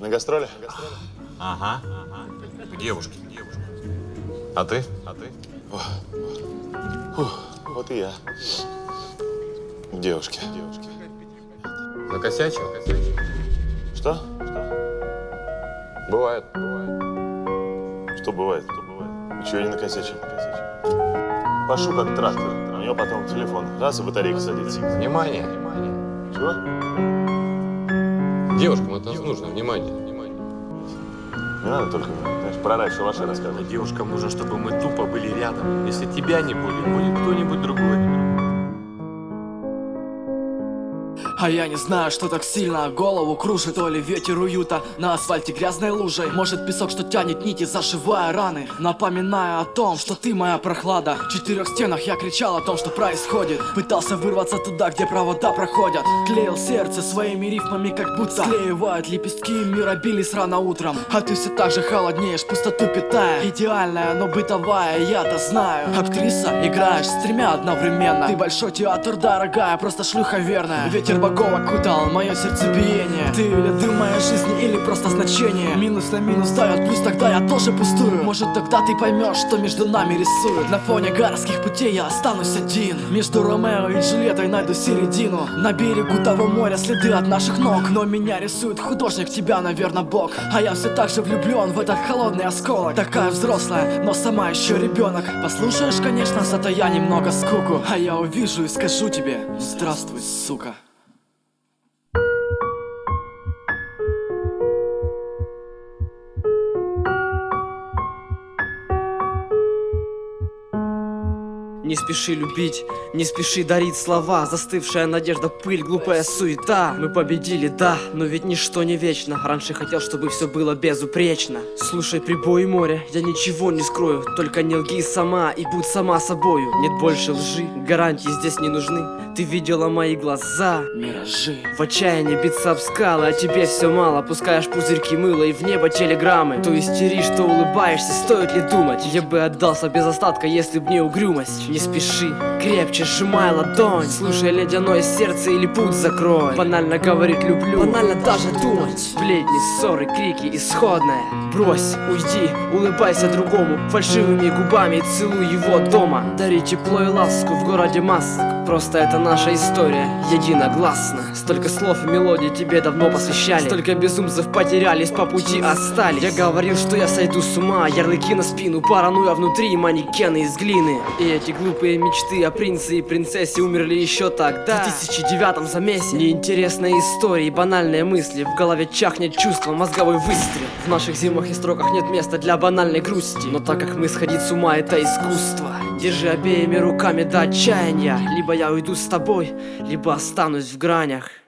На гастроли? Ага. К девушке. А ты? Вот и я. К девушке. Накосячил? Что? Бывает. Что бывает? Ничего я не накосячил. Пашу как трактор. У него потом телефон. Раз, и батарейка садится. Внимание. Чего? Девушкам это нужно, внимание. Не надо только, знаешь, про рай шалаши рассказывать. Девушкам нужно, чтобы мы тупо были рядом. Если тебя не будет кто-нибудь другой. А я не знаю, что так сильно голову кружит. То ли ветер уюта на асфальте грязной лужей. Может песок, что тянет нити, зашивая раны, напоминая о том, что ты моя прохлада. В 4 стенах я кричал о том, что происходит. Пытался вырваться туда, где провода проходят. Клеил сердце своими рифмами, как будто склеивают лепестки мирабилис рано утром. А ты все так же холоднеешь, пустоту питая. Идеальная, но бытовая, я-то знаю. Актриса, играешь с 3 одновременно. Ты большой театр, дорогая, просто шлюха верная. Ветер богов окутал мое сердцебиение. Ты или дым моей жизни, или просто значение. Минус на минус дает плюс, тогда я тоже пустую. Может тогда ты поймешь, что между нами рисуют. На фоне городских путей я останусь один. Между Ромео и Джульеттой найду середину. На берегу того моря следы от наших ног. Но меня рисует художник, тебя, наверное, Бог. А я все так же влюблен в этот холодный осколок. Такая взрослая, но сама еще ребенок. Послушаешь, конечно, зато я немного скуку. А я увижу и скажу тебе: здравствуй, сука. Не спеши любить, не спеши дарить слова. Застывшая надежда, пыль, глупая суета. Мы победили, да, но ведь ничто не вечно. Раньше хотел, чтобы все было безупречно. Слушай прибой моря, я ничего не скрою. Только не лги сама и будь сама собою. Нет больше лжи, гарантии здесь не нужны. Ты видела мои глаза, миражи. В отчаянии биться об скалы, а тебе все мало. Пускаешь пузырьки мыла и в небо телеграммы. То истеришь, то улыбаешься, стоит ли думать? Я бы отдался без остатка, если б не угрюмость. Не спеши, крепче сжимай ладонь. Слушай ледяное сердце или путь закрой. Банально говорить люблю, банально даже думать. Сплетни, ссоры, крики, исходное. Брось, уйди, улыбайся другому. Фальшивыми губами целуй его дома. Дари тепло и ласку в городе масок. Просто это наша история, единогласно. Столько слов и мелодий тебе давно посвящали. Столько безумцев потерялись, по пути остались. Я говорил, что я сойду с ума. Ярлыки на спину, паранойя внутри, манекены из глины. И эти глупые мечты о принце и принцессе умерли еще тогда, в 2009 замесе. Неинтересные истории, банальные мысли. В голове чахнет чувство, мозговой выстрел. В наших зимах и строках нет места для банальной грусти. Но так как мы сходить с ума — это искусство. Держи обеими руками до отчаяния. Либо я уйду с тобой, либо останусь в гранях.